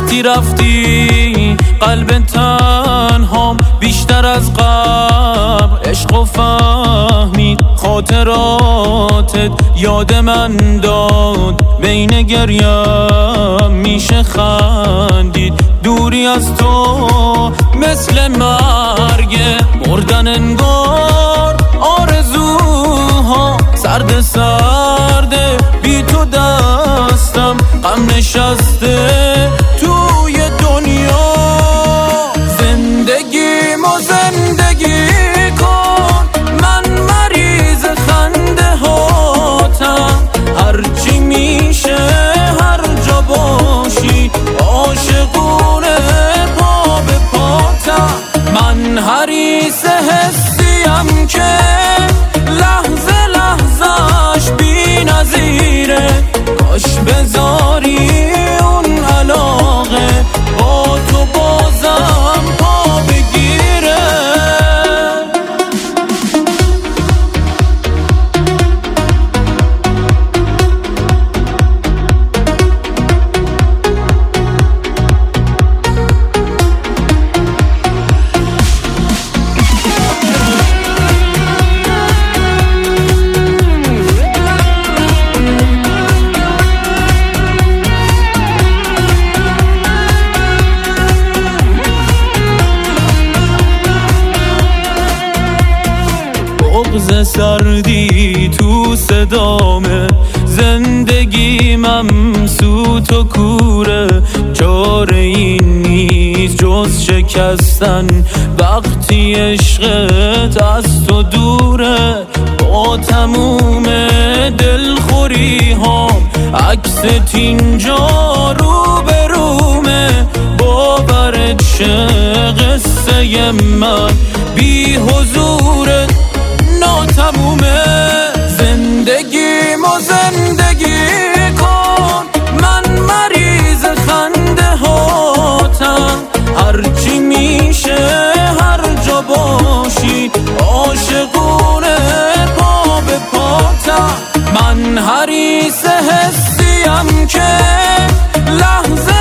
وقتی رفتی قلب تنهام بیشتر از قبل عشق و فهمید. خاطراتت یاد من داد، بین گریم میشه خندید. دوری از تو مثل مرگه، مردن انگار آرزوها. سرد سرده بی تو دستم، غم نشسته توی دنیا. زندگیمو زندگی کن، من مریض خنده هاتم. هرچی میشه هر جا باشی، عاشقونه پا به پاتم. من حریص حسیم که لحظه لحظهش بی نظیره. کاش بذاری اون علاقه با تو بازم پا بگیره. بغض سردی تو صدامه، زندگی ممسوت و کوره. چاره این نیست جز شکستن وقتی عشقت از تو دوره. با تموم دلخوری ها عکست اینجا رو به رومه. باورت شه قصه من بی حضورت ناتمومه. زندگیمو زندگی کن، من مریض خنده هاتم. هرچی میشه هر جا باشی، عاشقونه پا به پاتم. من حریص حسیم که لحظه